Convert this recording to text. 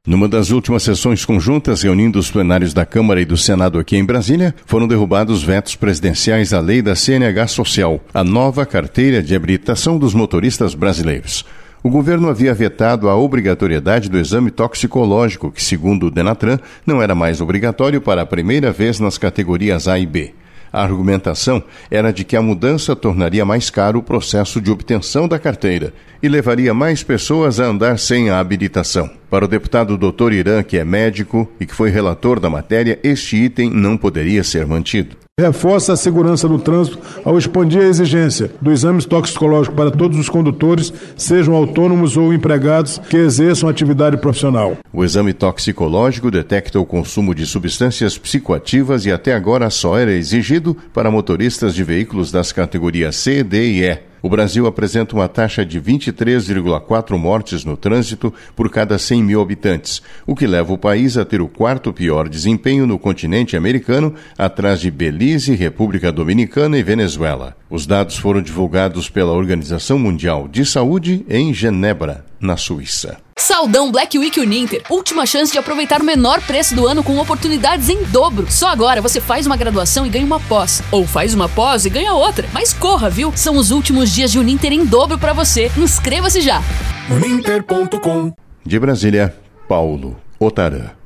Numa das últimas sessões conjuntas reunindo os plenários da Câmara e do Senado aqui em Brasília, foram derrubados vetos presidenciais à lei da CNH Social, a nova carteira de habilitação dos motoristas brasileiros. O governo havia vetado a obrigatoriedade do exame toxicológico, que, segundo o Denatran, não era mais obrigatório para a primeira vez nas categorias A e B. A argumentação era de que a mudança tornaria mais caro o processo de obtenção da carteira e levaria mais pessoas a andar sem a habilitação. Para o deputado Dr. Irã, que é médico e que foi relator da matéria, este item não poderia ser mantido. Reforça a segurança no trânsito ao expandir a exigência do exame toxicológico para todos os condutores, sejam autônomos ou empregados que exerçam atividade profissional. O exame toxicológico detecta o consumo de substâncias psicoativas e até agora só era exigido para motoristas de veículos das categorias C, D e E. O Brasil apresenta uma taxa de 23,4 mortes no trânsito por cada 100 mil habitantes, o que leva o país a ter o quarto pior desempenho no continente americano, atrás de Belize, República Dominicana e Venezuela. Os dados foram divulgados pela Organização Mundial de Saúde em Genebra, na Suíça. Saldão Black Week Uninter. Última chance de aproveitar o menor preço do ano com oportunidades em dobro. Só agora você faz uma graduação e ganha uma pós. Ou faz uma pós e ganha outra. Mas corra, viu? São os últimos dias de Uninter em dobro para você. Inscreva-se já. Uninter.com. De Brasília, Paulo Otarã.